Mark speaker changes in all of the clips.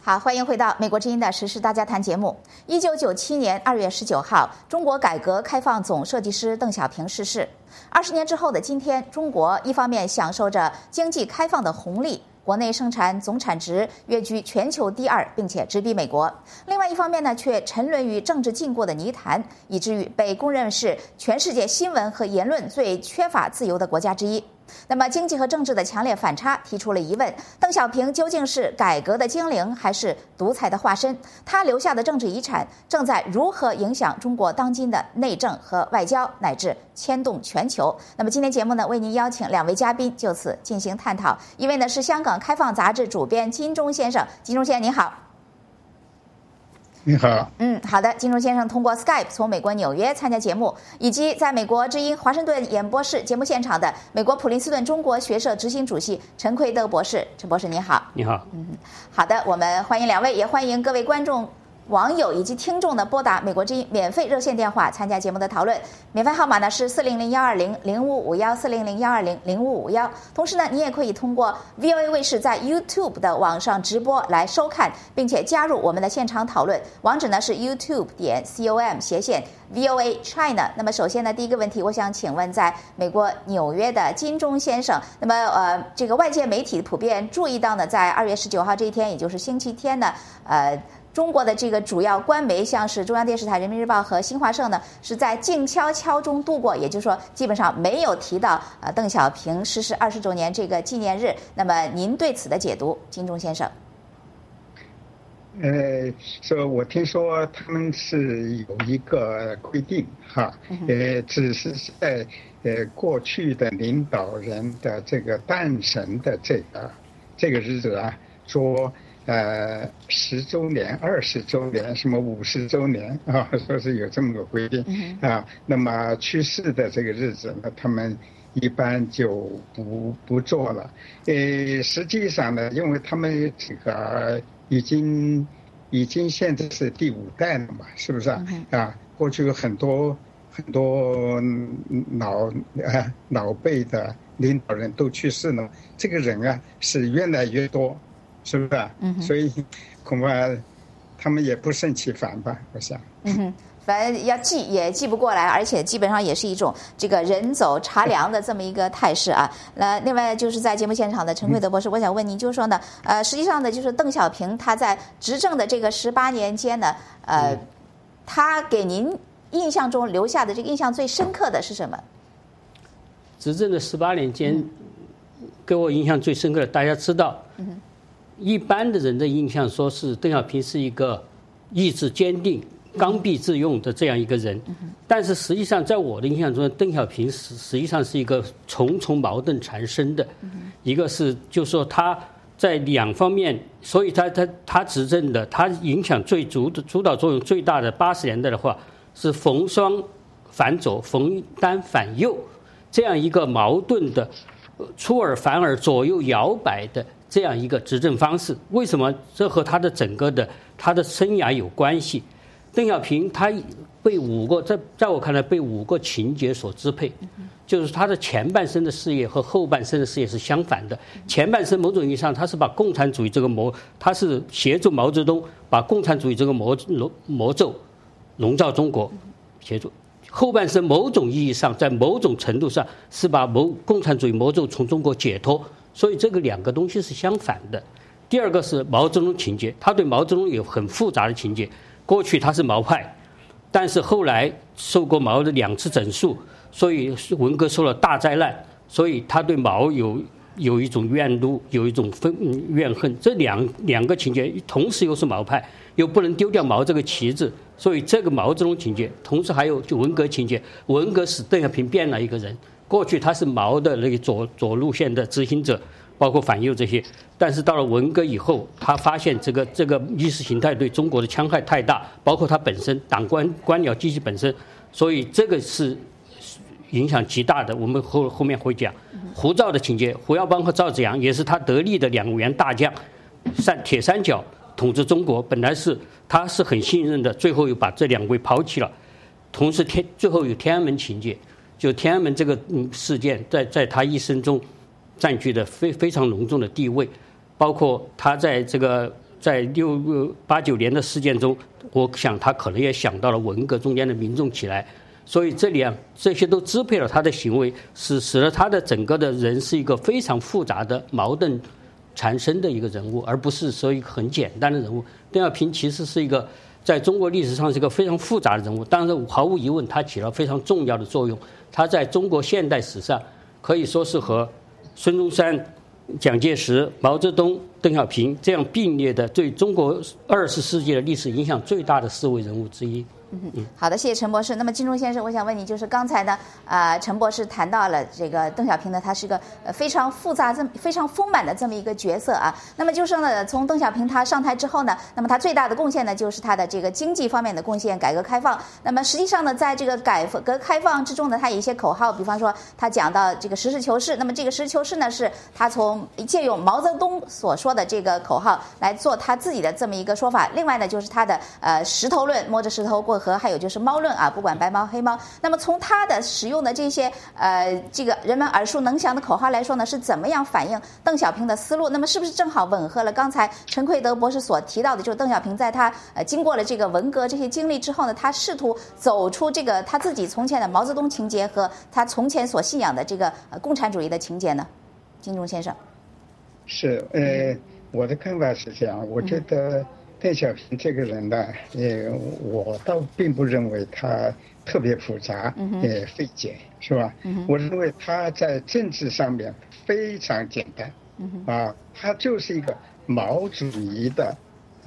Speaker 1: 好，欢迎回到美国之音的时事大家谈节目。1997年2月19号，中国改革开放总设计师邓小平逝世。20年之后的今天，中国一方面享受着经济开放的红利，国内生产总产值跃居全球第2，并且直逼美国；另外一方面呢，却沉沦于政治禁锢的泥潭，以至于被公认是全世界新闻和言论最缺乏自由的国家之一。那么，经济和政治的强烈反差提出了疑问：邓小平究竟是改革的精灵，还是独裁的化身？他留下的政治遗产正在如何影响中国当今的内政和外交，乃至牵动全球？那么，今天节目呢，为您邀请2位嘉宾就此进行探讨。一位呢是香港开放杂志主编金钟先生，金钟先生您好。
Speaker 2: 你好。
Speaker 1: 好的，金钟先生通过 Skype 从美国纽约参加节目，以及在美国之音华盛顿演播室节目现场的美国普林斯顿中国学社执行主席陈奎德博士，陈博士您好。
Speaker 3: 你好。
Speaker 1: 好的，我们欢迎2位，也欢迎各位观众、网友以及听众呢拨打美国之音免费热线电话参加节目的讨论，免费号码呢是400-120-0551，400-120-0551。同时呢，你也可以通过 VOA 卫视在 YouTube 的网上直播来收看，并且加入我们的现场讨论。网址呢是 youtube.com/VOA China。那么首先呢，第一个问题，我想请问在美国纽约的金钟先生，那么这个外界媒体普遍注意到呢，在2月19号这一天，也就是星期天呢，中国的这个主要官媒，像是中央电视台、人民日报和新华社呢，是在静悄悄中度过，也就是说，基本上没有提到邓小平逝世20周年这个纪念日。那么，您对此的解读，金钟先生？
Speaker 2: 说我听说他们是有一个规定哈，只是在过去的领导人的这个诞生的这个日子啊，说。10周年、20周年、什么50周年啊，说是有这么个规定啊。那么去世的这个日子呢，他们一般就不做了。实际上呢，因为他们这个已经现在是第5代了嘛，是不是啊？过去有很多老辈的领导人都去世了，这个人啊是越来越多。是不是？所以恐怕他们也不胜其烦吧，我想。
Speaker 1: 反正要记也记不过来，而且基本上也是一种这个人走茶凉的这么一个态势啊。另外就是在节目现场的陈奎德博士，我想问您，就是说呢，实际上呢，就是邓小平他在执政的这个18年间呢，他给您印象中留下的这个印象最深刻的是什么？
Speaker 3: 执政的18年间，给我印象最深刻的，大家知道。一般的人的印象说是邓小平是一个意志坚定、刚愎自用的这样一个人，但是实际上在我的印象中，邓小平实际上是一个重重矛盾缠身的。一个是就是说他在2方面，所以他执政的，他影响主导作用最大的80年代的话是逢双反左、逢单反右这样一个矛盾的出尔反尔、左右摇摆的这样一个执政方式。为什么？这和他的整个的他的生涯有关系。邓小平他被5个在我看来被5个情节所支配，就是他的前半生的事业和后半生的事业是相反的。前半生某种意义上他是把共产主义这个他是协助毛泽东把共产主义这个魔咒笼罩中国，协助。后半生某种意义上在某种程度上是把共产主义魔咒从中国解脱。所以这个2个东西是相反的。第2个是毛泽东情节，他对毛泽东有很复杂的情节。过去他是毛派，但是后来受过毛的2次整肃，所以文革受了大灾难，所以他对毛有一种怨怒，有一种怨恨。这两个情节同时又是毛派，又不能丢掉毛这个旗帜，所以这个毛泽东情节，同时还有就文革情节。文革使邓小平变了一个人。过去他是毛的那个左路线的执行者，包括反右这些，但是到了文革以后，他发现这个意识形态对中国的戕害太大，包括他本身党官僚体系本身，所以这个是影响极大的。我们后面会讲胡赵的情节，胡耀邦和赵紫阳也是他得力的2员大将，铁三角统治中国，本来是他是很信任的，最后又把这2位抛弃了。同时最后有天安门情节。就天安门这个事件在他一生中占据了非常隆重的地位，包括他在这个在8、9年的事件中，我想他可能也想到了文革中间的民众起来，所以这些都支配了他的行为，使得他的整个的人是一个非常复杂的矛盾缠身的一个人物，而不是说一个很简单的人物。邓小平其实是一个在中国历史上是一个非常复杂的人物，当然毫无疑问他起了非常重要的作用。他在中国现代史上可以说是和孙中山、蒋介石、毛泽东、邓小平这样并列的对中国20世纪的历史影响最大的4位人物之一。
Speaker 1: 好的，谢谢陈博士。那么金钟先生，我想问你，就是刚才呢，陈博士谈到了这个邓小平呢，他是个非常复杂、非常丰满的这么一个角色啊。那么就是呢，从邓小平他上台之后呢，那么他最大的贡献呢，就是他的这个经济方面的贡献，改革开放。那么实际上呢，在这个改革开放之中呢，他有一些口号，比方说他讲到这个实事求是。那么这个实事求是呢，是他借用毛泽东所说的这个口号来做他自己的这么一个说法。另外呢，就是他的石头论，摸着石头过河，还有就是猫论啊，不管白猫黑猫。那么从他的使用的这些这个人们耳熟能详的口号来说呢，是怎么样反映邓小平的思路？那么是不是正好吻合了刚才陈奎德博士所提到的，就是邓小平在他经过了这个文革这些经历之后呢，他试图走出这个他自己从前的毛泽东情节和他从前所信仰的这个共产主义的情节呢？金钟先生。
Speaker 2: 是，我的看法是这样，我觉得邓小平这个人呢，我倒并不认为他特别复杂，费解，是吧？我认为他在政治上面非常简单，他就是一个毛主义的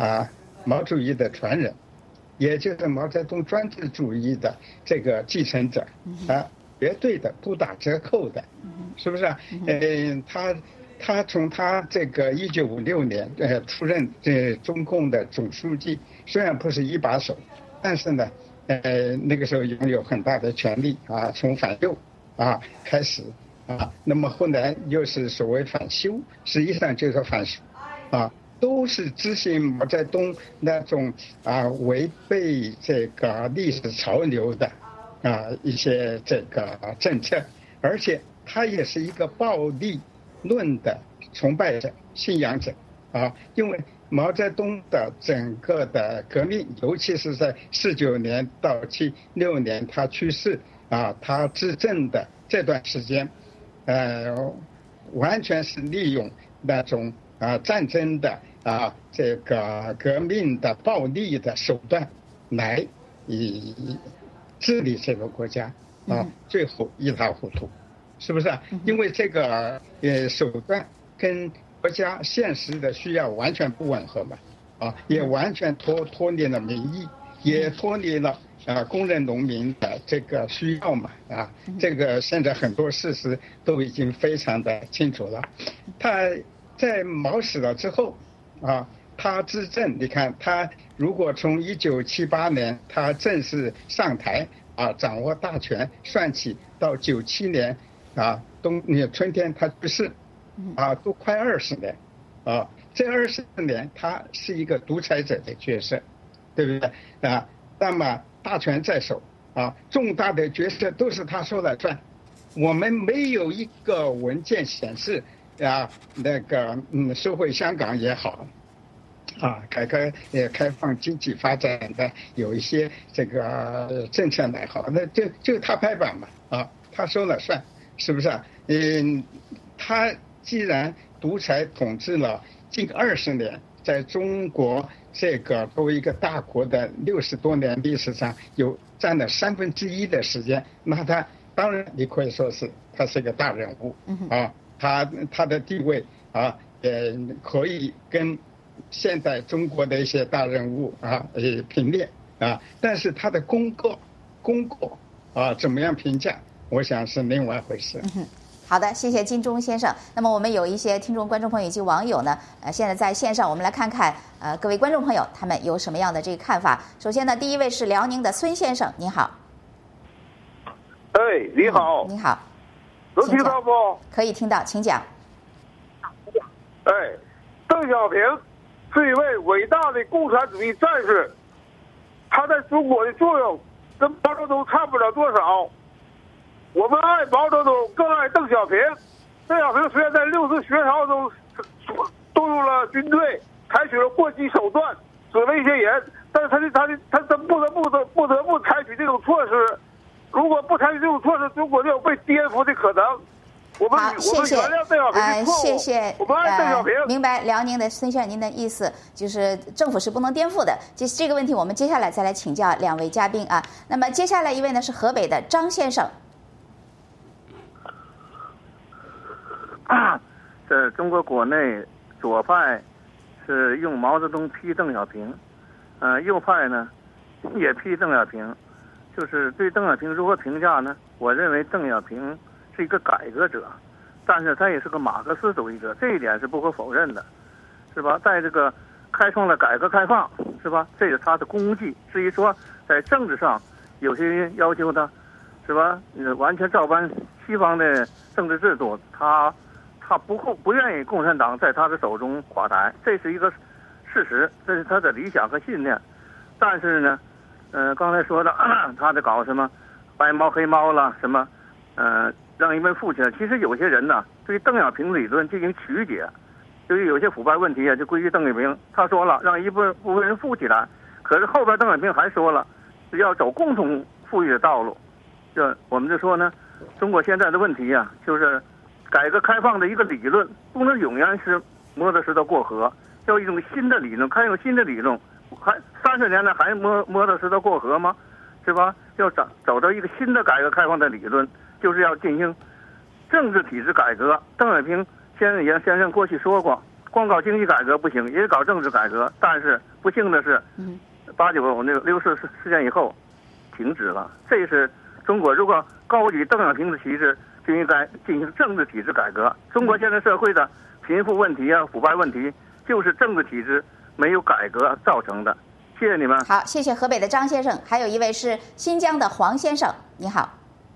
Speaker 2: 传人，也就是毛泽东专制主义的这个继承者，绝对的不打折扣的，是不是啊？他从他这个1956年出任中共的总书记，虽然不是一把手，但是呢，那个时候拥有很大的权力啊，从反右开始那么后来又是所谓反修，实际上就是反修都是执行毛泽东那种违背这个历史潮流的一些这个政策，而且他也是一个暴力论的崇拜者、信仰者因为毛泽东的整个的革命，尤其是在49年到76年他去世他执政的这段时间，完全是利用那种战争的这个革命的暴力的手段来治理这个国家最后一塌糊涂。是不是因为这个手段跟国家现实的需要完全不吻合嘛也完全脱离了民意，也脱离了工人农民的这个需要嘛这个现在很多事实都已经非常的清楚了。他在毛死了之后他执政，你看他如果从1978年他正式上台掌握大权算起，到97年春天他去世都快20年这20年他是一个独裁者的角色，对不对那么大权在手重大的决策都是他说了算。我们没有一个文件显示那个收回香港也好改革开放经济发展的有一些这个政策来好，那就他拍板嘛他说了算，是不是他既然独裁统治了近20年，在中国这个作为一个大国的60多年历史上有占了1/3的时间，那他当然你可以说是他是个大人物他的地位可以跟现代中国的一些大人物平列但是他的功过怎么样评价，我想是另外一回事。
Speaker 1: 好的，谢谢金钟先生。那么我们有一些听众、观众朋友以及网友呢，现在在线上，我们来看看各位观众朋友他们有什么样的这个看法。首先呢，第一位是辽宁的孙先生，您好。
Speaker 4: 你好。
Speaker 1: 你好。
Speaker 4: 能听到不？
Speaker 1: 可以听到，请讲。
Speaker 4: 邓小平是一位伟大的共产主义战士，他在中国的作用跟毛泽东差不了多少。我们爱毛泽东，更爱邓小平。邓小平虽然在6次学潮中动用了军队， 采取了过激手段，只威胁人，但是他不得不采取这种措施。如果不采取这种措施，中国就有被颠覆的可能。
Speaker 1: 好，谢谢，谢谢，
Speaker 4: 我们爱邓小平。
Speaker 1: 明白辽宁的孙先生您的意思，就是政府是不能颠覆的。这个问题，我们接下来再来请教两位嘉宾啊。那么接下来一位呢是河北的张先生。
Speaker 5: 这中国国内左派是用毛泽东批邓小平，右派呢也批邓小平。就是对邓小平如何评价呢？我认为邓小平是一个改革者，但是他也是个马克思主义者，这一点是不可否认的，是吧？在这个开创了改革开放，是吧？这是他的功绩。至于说在政治上，有些人要求他，是吧？完全照搬西方的政治制度，他不愿意共产党在他的手中垮台，这是一个事实，这是他的理想和信念。但是呢，刚才说的他在搞什么白猫黑猫了，什么让一位富起来。其实有些人呢，对邓小平理论进行曲解，对于有些腐败问题啊，就归于邓小平。他说了让一部分人富起来，可是后边邓小平还说了要走共同富裕的道路。我们就说呢，中国现在的问题啊，就是改革开放的一个理论不能永远是摸着石头过河，要一种新的理论，开用新的理论。还30年了还摸着石头过河吗？是吧？要走到一个新的改革开放的理论，就是要进行政治体制改革。邓小平先生过去说过，光搞经济改革不行，也搞政治改革。但是不幸的是，89那个6四事件以后停止了。这是中国如果高举邓小平的旗帜，就应该进行政治体制改革。中国现在社会的贫富问题啊、腐败问题，就是政治体制没有改革造成的。谢谢你们。
Speaker 1: 好，谢谢河北的张先生，还有一位是新疆的黄先生，你好。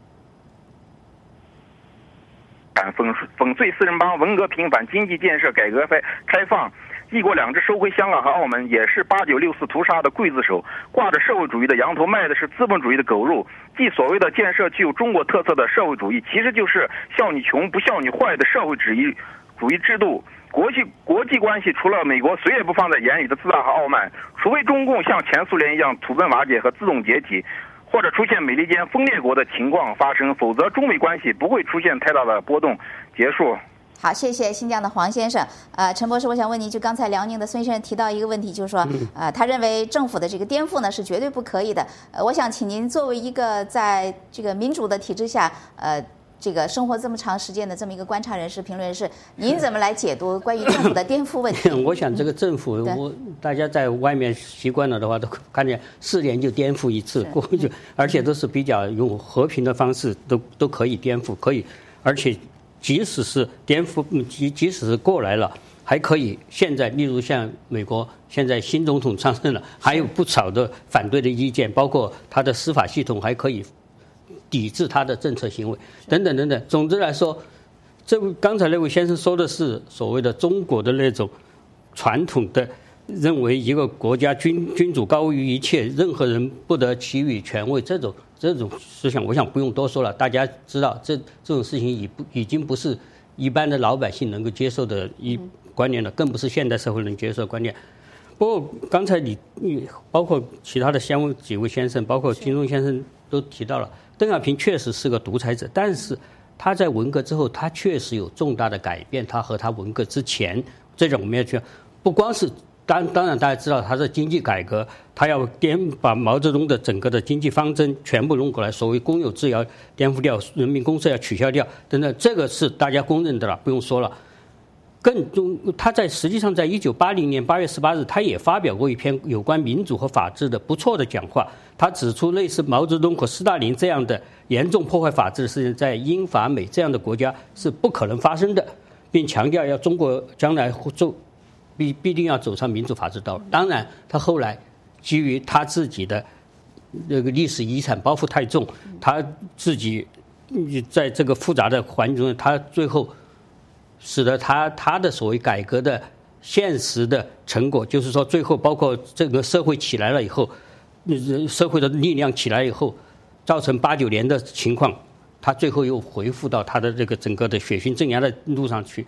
Speaker 6: 粉碎四人帮，文革平反，经济建设，改革开放，一国两制收回香港和澳门，也是8964屠杀的刽子手，挂着社会主义的羊头，卖的是资本主义的狗肉。即所谓的建设具有中国特色的社会主义，其实就是笑你穷不笑你坏的社会主义制度。国际关系除了美国谁也不放在眼里的自大和傲慢，除非中共像前苏联一样土崩瓦解和自动解体，或者出现美利坚分裂国的情况发生，否则中美关系不会出现太大的波动。结束。
Speaker 1: 好，谢谢新疆的黄先生。陈博士，我想问您，就刚才辽宁的孙先生提到一个问题，就是说，他认为政府的这个颠覆呢是绝对不可以的。我想请您作为一个在这个民主的体制下，这个生活这么长时间的这么一个观察人士、评论人士，您怎么来解读关于政府的颠覆问题？
Speaker 3: 我想这个政府，大家在外面习惯了的话，都看见4年就颠覆一次，而且都是比较用和平的方式，都可以颠覆，可以，而且即使是颠覆，即使是过来了，还可以。现在，例如像美国，现在新总统上任了，还有不少的反对的意见，包括他的司法系统还可以抵制他的政策行为，等等等等。总之来说，刚才那位先生说的是所谓的中国的那种传统的认为一个国家君主高于一切，任何人不得给予权位，这种思想，我想不用多说了，大家知道这种事情已经不是一般的老百姓能够接受的观念了，更不是现代社会能接受的观念。不过刚才你包括其他的几位先生，包括金钟先生都提到了，邓小平确实是个独裁者，但是他在文革之后，他确实有重大的改变。他和他文革之前，这种我们要去，不光是当然大家知道他的经济改革，他要把毛泽东的整个的经济方针全部弄过来，所谓公有制要颠覆掉，人民公社要取消掉等等，这个是大家公认的了，不用说了。他实际上在1980年8月18日，他也发表过一篇有关民主和法治的不错的讲话。他指出，类似毛泽东和斯大林这样的严重破坏法治的事情，在英法美这样的国家是不可能发生的，并强调中国将来必定要走上民主法治道路。当然，他后来基于他自己的那个历史遗产包袱太重，他自己在这个复杂的环境中，他最后使得他的所谓改革的现实的成果，就是说最后包括这个社会起来了以后，社会的力量起来以后，造成89年的情况，他最后又恢复到他的这个整个的血腥镇压的路上去。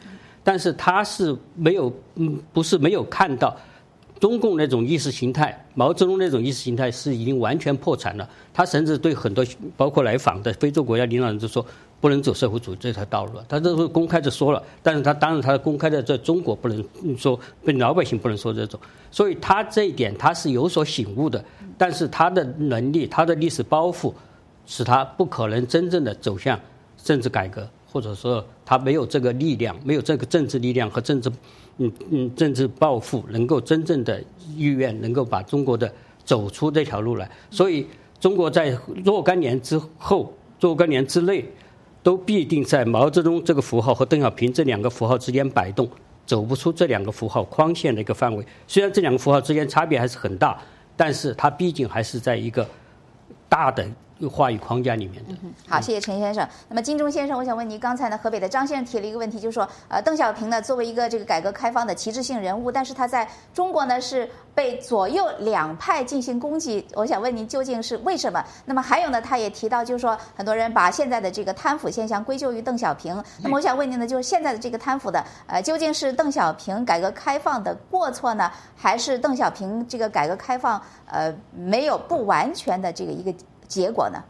Speaker 3: 但是他是不是没有看到中共那种意识形态，毛泽东那种意识形态是已经完全破产了。他甚至对很多包括来访的非洲国家领导人就说不能走社会主义这条道路了，他都是公开的说了。但是他当然他公开的在中国不能说，被老百姓不能说这种，所以他这一点他是有所醒悟的。但是他的能力，他的历史包袱，使他不可能真正的走向政治改革，或者说他没有这个力量，没有这个政治力量和政治抱负，能够真正的意愿能够把中国的走出这条路来。所以中国在若干年之后，若干年之内，都必定在毛泽东这个符号和邓小平这两个符号之间摆动，走不出这两个符号框线的一个范围。虽然这两个符号之间差别还是很大，但是它毕竟还是在一个大的话语框架里面的。
Speaker 1: 好，谢谢陈先生。那么金钟先生，我想问您，刚才呢，河北的张先生提了一个问题，就是说，邓小平呢作为一个这个改革开放的旗帜性人物，但是他在中国呢是被左右两派进行攻击。我想问您，究竟是为什么？那么还有呢，他也提到，就是说，很多人把现在的这个贪腐现象归咎于邓小平。那么我想问您呢，就是现在的这个贪腐的，究竟是邓小平改革开放的过错呢，还是邓小平这个改革开放没有不完全的这个一个结果呢？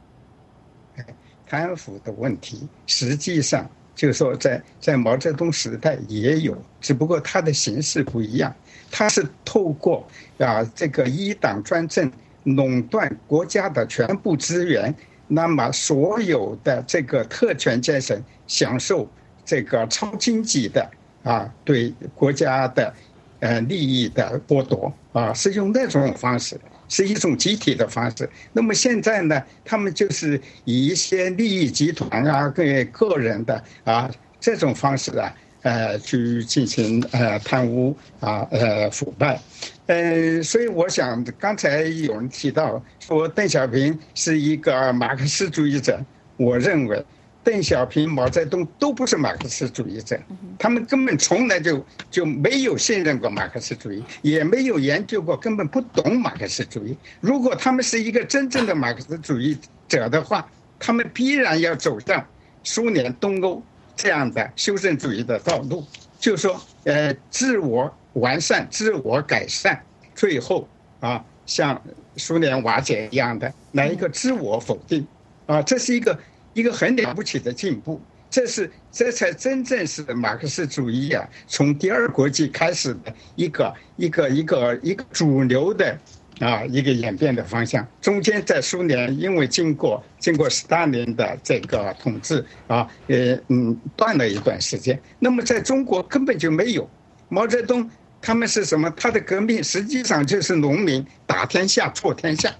Speaker 2: 贪腐的问题，实际上就是说在毛泽东时代也有，只不过它的形式不一样。它是透过这个一党专政垄断国家的全部资源，那么所有的这个特权阶层享受这个超经济的对国家的利益的剥夺是用那种方式。是一种集体的方式。那么现在呢，他们就是以一些利益集团个人的这种方式去进行贪污腐败。所以我想刚才有人提到说邓小平是一个马克思主义者，我认为邓小平、毛泽东都不是马克思主义者，他们根本从来就没有信任过马克思主义，也没有研究过，根本不懂马克思主义。如果他们是一个真正的马克思主义者的话，他们必然要走向苏联、东欧这样的修正主义的道路，就是说自我完善、自我改善，最后像苏联瓦解一样的来一个自我否定这是一个很了不起的进步，这才真正是马克思主义从第二国际开始的一个主流的一个演变的方向。中间在苏联因为经过斯大林的这个统治断了一段时间，那么在中国根本就没有。毛泽东他们是什么？他的革命实际上就是农民打天下挫天下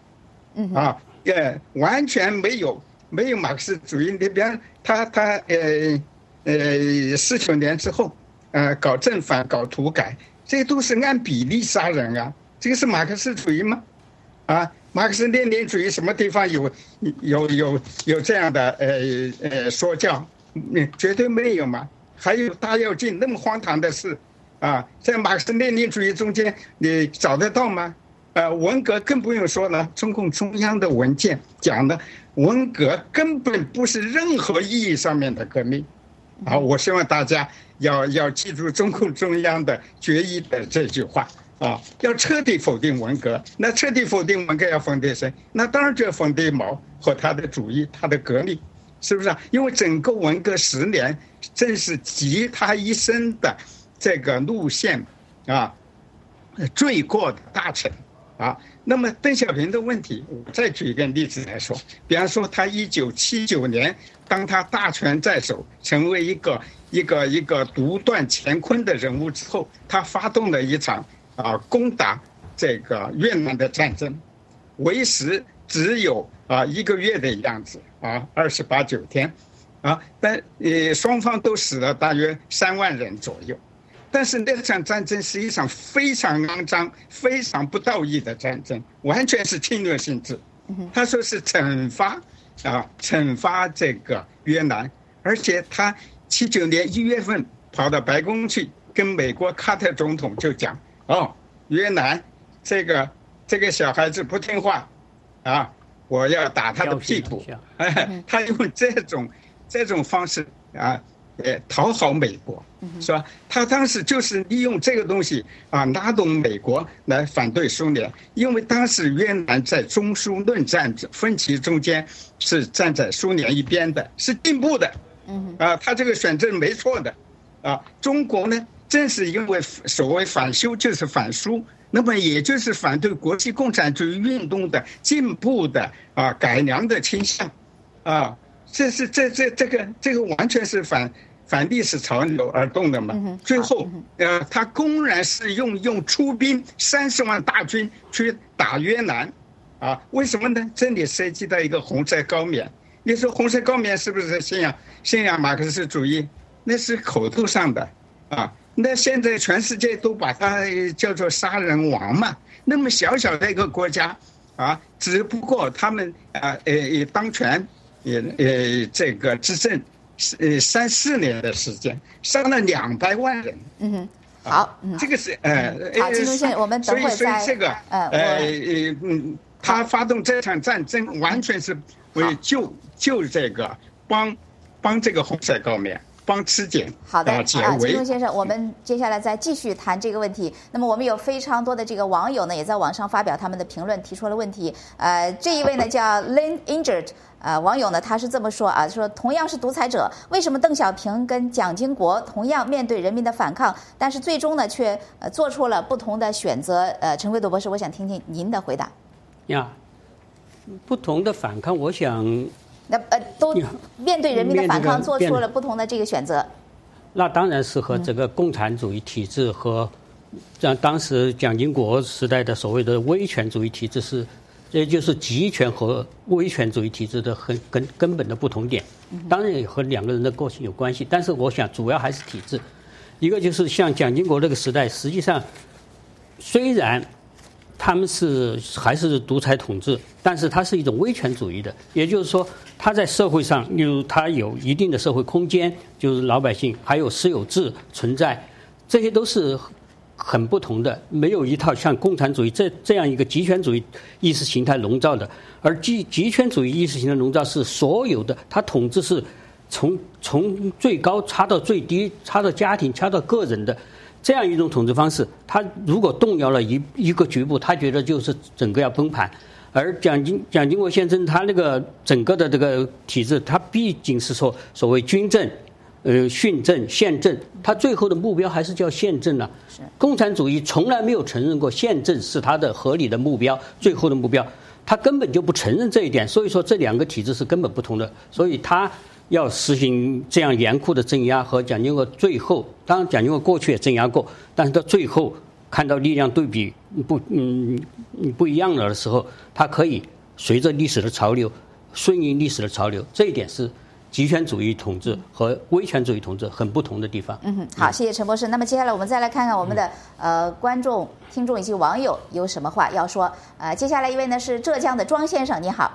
Speaker 2: 完全没有马克思主义。你比方他49年之后搞正反搞土改，这都是按比例杀人这个是马克思主义吗？马克思列宁主义什么地方有这样的说教？绝对没有嘛。还有大跃进那么荒唐的事在马克思列宁主义中间你找得到吗？文革更不用说了，中共中央的文件讲的文革根本不是任何意义上面的革命我希望大家要记住中共中央的决议的这句话要彻底否定文革。那彻底否定文革要否定谁？那当然就要否定毛和他的主义，他的革命，是不是因为整个文革10年正是集他一生的这个路线罪过的大成那么邓小平的问题，我再举一个例子来说，比方说他1979年当他大权在手，成为一个独断乾坤的人物之后，他发动了一场攻打这个越南的战争，为时只有1个月的样子28、9天但双方都死了大约3万人左右。但是那场战争是一场非常肮脏、非常不道义的战争，完全是侵略性质。他说是惩罚这个越南，而且他79年1月份跑到白宫去跟美国卡特总统就讲越南这个小孩子不听话我要打他的屁股他用这种方式讨好美国，是吧？他当时就是利用这个东西啊，拉动美国来反对苏联，因为当时越南在中苏论战分歧中间是站在苏联一边的，是进步的，他这个选择没错的，中国呢，正是因为所谓反修就是反苏，那么也就是反对国际共产主义运动的进步的改良的倾向，这个完全是反历史潮流而动的嘛。最后他公然是用出兵30万大军去打越南，为什么呢？这里涉及到一个红色高棉。你说红色高棉是不是信仰马克思主义？那是口头上的那现在全世界都把它叫做杀人王嘛。那么小小的一个国家只不过他们当权这个执政3-4年的时间，杀了200万人。
Speaker 1: 好，
Speaker 2: 这个是
Speaker 1: 好，金东先生，我们等会儿再
Speaker 2: 所以这个他发动这场战争完全是为救这个帮这个红色高棉。帮吃碱。
Speaker 1: 好的，金东先生，我们接下来再继续谈这个问题。那么我们有非常多的这个网友呢，也在网上发表他们的评论，提出了问题。这一位呢叫 Lin Injured， 网友呢他是这么说说同样是独裁者，为什么邓小平跟蒋经国同样面对人民的反抗，但是最终呢却做出了不同的选择？陈辉斗博士，我想听听您的回答。
Speaker 3: 不同的反抗，我想。
Speaker 1: 都面对人民的反抗做出了不同的这个选择，
Speaker 3: 那当然是和这个共产主义体制和像当时蒋经国时代的所谓的威权主义体制也就是集权和威权主义体制的根本的不同点。当然也和两个人的个性有关系，但是我想主要还是体制。一个就是像蒋经国这个时代，实际上虽然他们还是独裁统治，但是它是一种威权主义的，也就是说他在社会上，例如他有一定的社会空间，就是老百姓还有私有制存在，这些都是很不同的，没有一套像共产主义这样一个极权主义意识形态笼罩的。而极权主义意识形态笼罩是所有的，他统治是从最高插到最低，插到家庭，插到个人的这样一种统治方式。他如果动摇了一个局部，他觉得就是整个要崩盘。而蒋经国先生他那个整个的这个体制，他毕竟是说所谓军政、训政、宪政，他最后的目标还是叫宪政啊。共产主义从来没有承认过宪政是他的合理的目标，最后的目标，他根本就不承认这一点。所以说这两个体制是根本不同的，所以他要实行这样严酷的镇压，和蒋经国最后，当然蒋经国过去也镇压过，但是到最后看到力量对比不一样了的时候，他可以随着历史的潮流，顺应历史的潮流。这一点是极权主义统治和威权主义统治很不同的地方。
Speaker 1: 好，谢谢陈博士。那么接下来我们再来看看我们的观众、听众以及网友有什么话要说。接下来一位呢是浙江的庄先生，你好。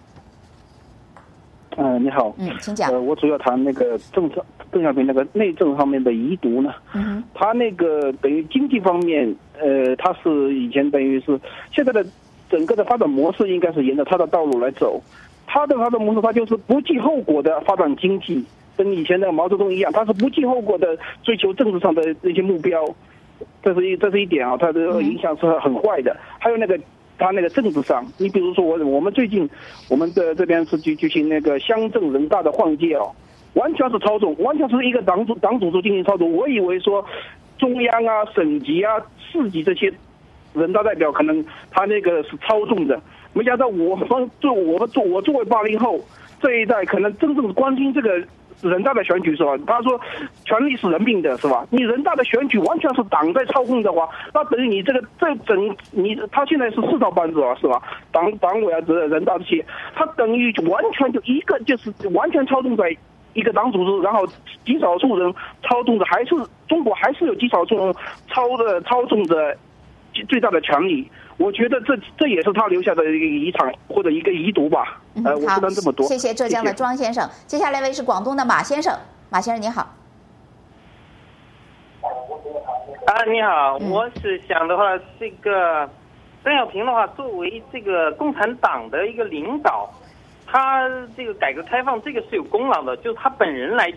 Speaker 7: 你好。
Speaker 1: 请讲。
Speaker 7: 我主要谈那个邓小平那个内政方面的遗毒呢。他那个等于经济方面，他是以前等于是现在的整个的发展模式应该是沿着他的道路来走。他的发展模式，他就是不计后果的发展经济，跟以前的毛泽东一样，他是不计后果的追求政治上的那些目标。这是一点啊，他的影响是很坏的。还有那个他那个政治上，你比如说我们最近我们的这边是举行那个乡镇人大的换届啊，完全是操纵，完全是一个党组织进行操纵。我以为说中央啊、省级啊、市级这些人大代表可能他那个是操纵的，没想到我作为80后这一代，可能真正关心这个人大的选举是吧？他说权力是人命的是吧？你人大的选举完全是党在操控的话，那等于你他现在是4套班子啊是吧？党委啊、人大这些，他等于完全就一个就是完全操纵在一个党组织，然后极少数人操纵着，还是中国还是有极少数人操纵着最大的权力。我觉得这也是他留下的一个遗产或者一个遗毒吧。我不能这么多。
Speaker 1: 谢谢浙江的庄先生。接下来一位是广东的马先生。马先生你好。
Speaker 8: 你好，我是想的话，这个邓小平的话，作为这个共产党的一个领导，他这个改革开放这个是有功劳的，就是他本人来讲，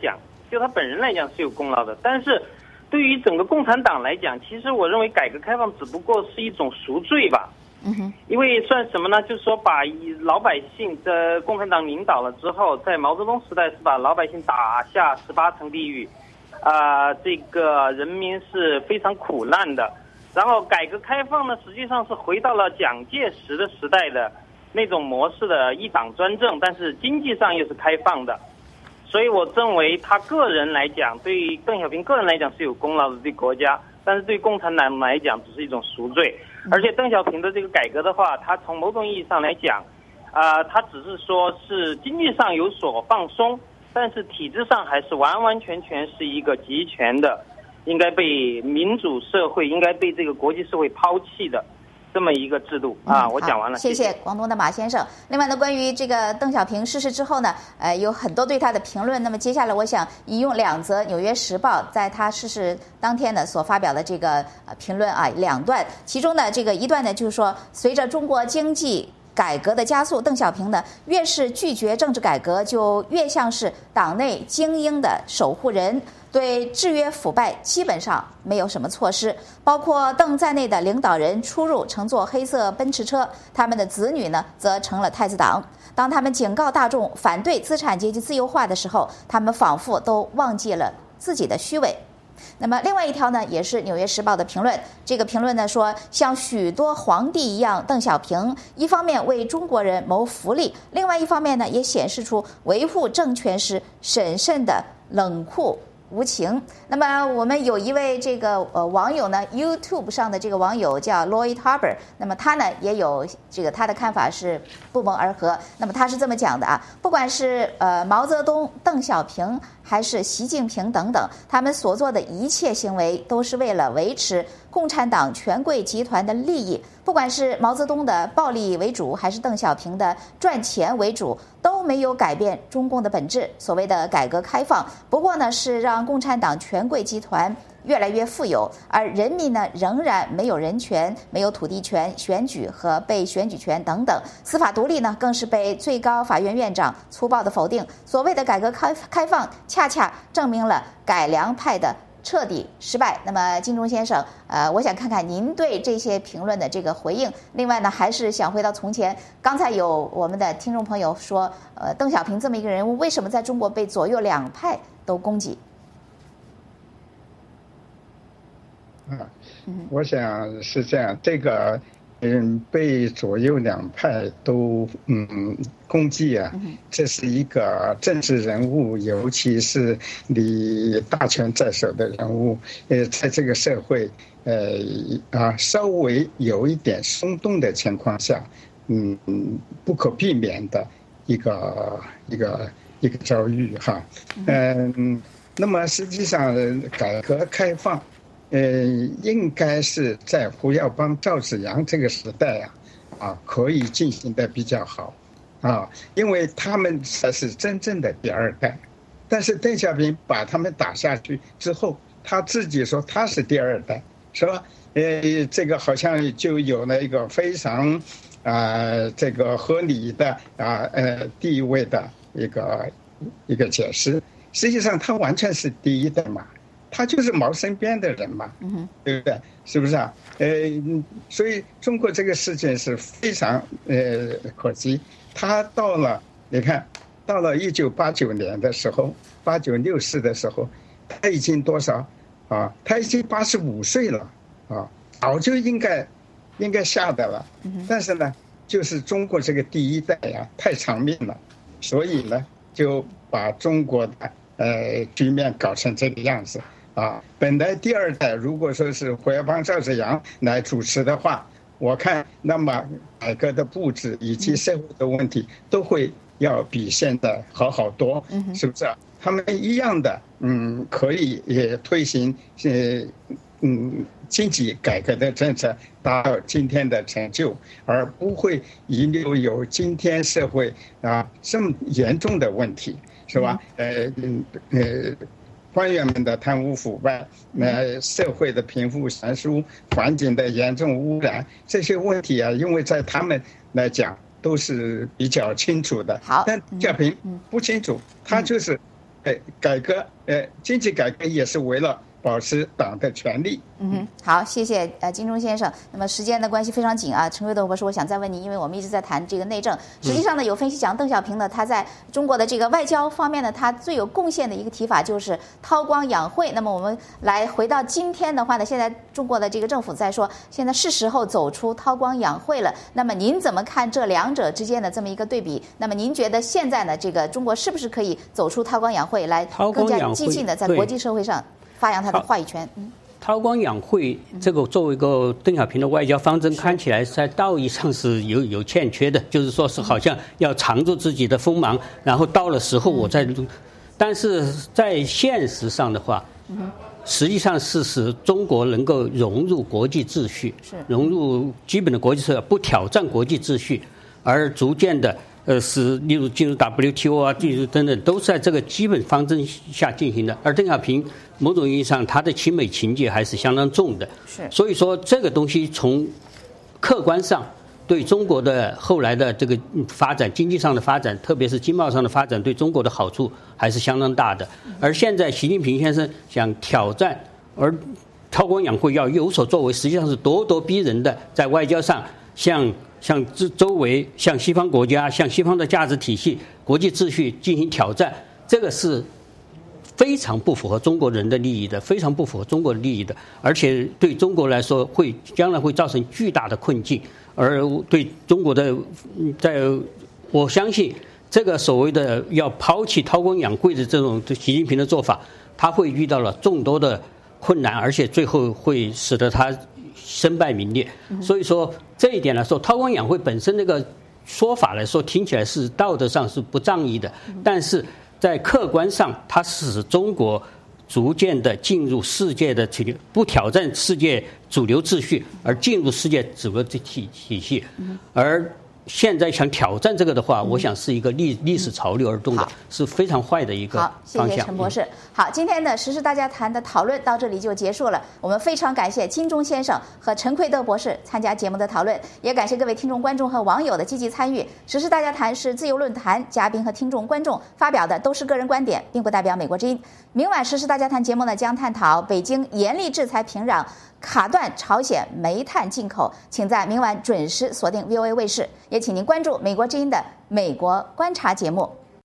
Speaker 8: 就他本人来讲是有功劳的。但是对于整个共产党来讲，其实我认为改革开放只不过是一种赎罪吧。因为算什么呢？就是说把老百姓的共产党领导了之后，在毛泽东时代是把老百姓打下18层地狱，这个人民是非常苦难的。然后改革开放呢，实际上是回到了蒋介石的时代的那种模式的一党专政，但是经济上又是开放的。所以我认为他个人来讲，对于邓小平个人来讲是有功劳的，对国家，但是对共产党来讲只是一种赎罪。而且邓小平的这个改革的话，他从某种意义上来讲，他只是说是经济上有所放松，但是体制上还是完完全全是一个集权的，应该被民主社会，应该被这个国际社会抛弃的这么一个制度啊。我讲完了，
Speaker 1: 谢谢广东的马先生。另外呢，关于这个邓小平逝世之后呢，有很多对他的评论。那么接下来我想引用2则《纽约时报》在他逝世当天呢所发表的这个评论啊，2段。其中呢，这个一段呢就是说，随着中国经济改革的加速，邓小平呢越是拒绝政治改革，就越像是党内精英的守护人。对制约腐败基本上没有什么措施，包括邓在内的领导人出入乘坐黑色奔驰车，他们的子女呢则成了太子党。当他们警告大众反对资产阶级自由化的时候，他们仿佛都忘记了自己的虚伪。那么另外一条呢，也是《纽约时报》的评论。这个评论呢说，像许多皇帝一样，邓小平一方面为中国人谋福利，另外一方面呢也显示出维护政权时审慎的冷酷无情。那么我们有一位这个网友呢 ，YouTube 上的这个网友叫 Lloyd Harbour， 那么他呢也有这个他的看法是不谋而合。那么他是这么讲的啊，不管是毛泽东、邓小平还是习近平等等，他们所做的一切行为都是为了维持共产党权贵集团的利益。不管是毛泽东的暴力为主，还是邓小平的赚钱为主，都没有改变中共的本质。所谓的改革开放，不过呢是让共产党权贵集团越来越富有，而人民呢仍然没有人权、没有土地权、选举和被选举权等等。司法独立呢更是被最高法院院长粗暴的否定。所谓的改革开放，恰恰证明了改良派的彻底失败。那么金钟先生，我想看看您对这些评论的这个回应。另外呢，还是想回到从前，刚才有我们的听众朋友说，邓小平这么一个人物，为什么在中国被左右两派都攻击？
Speaker 2: 我想是这样，这个被左右两派都攻击啊，这是一个政治人物，尤其是你大权在手的人物，在这个社会稍微有一点松动的情况下，不可避免的一个遭遇哈。那么实际上改革开放应该是在胡耀邦、赵紫阳这个时代可以进行的比较好因为他们才是真正的第二代。但是邓小平把他们打下去之后，他自己说他是第二代，是吧？这个好像就有了一个非常这个合理的地位的一个解释。实际上他完全是第一代嘛。他就是毛身边的人嘛，对不对？是不是啊？所以中国这个事情是非常可惜。他到了，你看，到了1989年的时候，89、64的时候，他已经多少他已经85岁了早就应该下的了。但是呢，就是中国这个第一代太长命了，所以呢就把中国的局面搞成这个样子。本来第二代如果说是胡耀邦、赵紫阳来主持的话，我看那么改革的布置以及社会的问题都会要比现在好好多，是不是啊？他们一样的，可以也推行经济改革的政策，达到今天的成就，而不会遗留有今天社会这么严重的问题，是吧？官员们的贪污腐败，社会的贫富悬殊，环境的严重污染，这些问题因为在他们来讲都是比较清楚的。但邓小平不清楚，他就是改革经济改革也是为了保持党的权利。
Speaker 1: 好，谢谢金钟先生。那么时间的关系非常紧啊，陈贵德博士，我想再问您，因为我们一直在谈这个内政，实际上呢，有分析讲邓小平呢，他在中国的这个外交方面呢，他最有贡献的一个提法就是韬光养晦。那么我们来回到今天的话呢，现在中国的这个政府在说，现在是时候走出韬光养晦了。那么您怎么看这两者之间的这么一个对比？那么您觉得现在呢，这个中国是不是可以走出韬光养晦，来更加激进的在国际社会上发扬他的话语权？
Speaker 3: 韬光养晦这个作为一个邓小平的外交方针，看起来在道义上是有欠缺的，就是说是好像要藏住自己的锋芒，然后到了时候我再，但是在现实上的话，实际上是使中国能够融入国际秩序，融入基本的国际社会，不挑战国际秩序，而逐渐的例如进入 WTO 啊，进入等等，都是在这个基本方针下进行的。而邓小平某种意义上，他的亲美情结还是相当重的。所以说这个东西从客观上对中国的后来的这个发展，经济上的发展，特别是经贸上的发展，对中国的好处还是相当大的。而现在习近平先生想挑战，而韬光养晦要有所作为，实际上是咄咄逼人的，在外交上向周围、向西方国家、向西方的价值体系、国际秩序进行挑战，这个是非常不符合中国人的利益的，非常不符合中国的利益的，而且对中国来说将来会造成巨大的困境。而对中国的，我相信这个所谓的要抛弃韬光养晦的这种习近平的做法，他会遇到了众多的困难，而且最后会使得他身败名裂。所以说这一点来说，韬光养晦本身那个说法来说，听起来是道德上是不仗义的，但是在客观上，它使中国逐渐的进入世界的不挑战世界主流秩序，而进入世界主流体系。而现在想挑战这个的话，我想是一个历史潮流而动的，是非常坏的一个方向。
Speaker 1: 好，谢谢陈博士。好，今天的时事大家谈的讨论到这里就结束了。我们非常感谢金钟先生和陈奎德博士参加节目的讨论，也感谢各位听众、观众和网友的积极参与。时事大家谈是自由论坛，嘉宾和听众、观众发表的都是个人观点，并不代表美国之音。明晚时事大家谈节目呢，将探讨北京严厉制裁平壤，卡断朝鲜煤炭进口，请在明晚准时锁定 VOA 卫视，也请您关注美国之音的美国观察节目。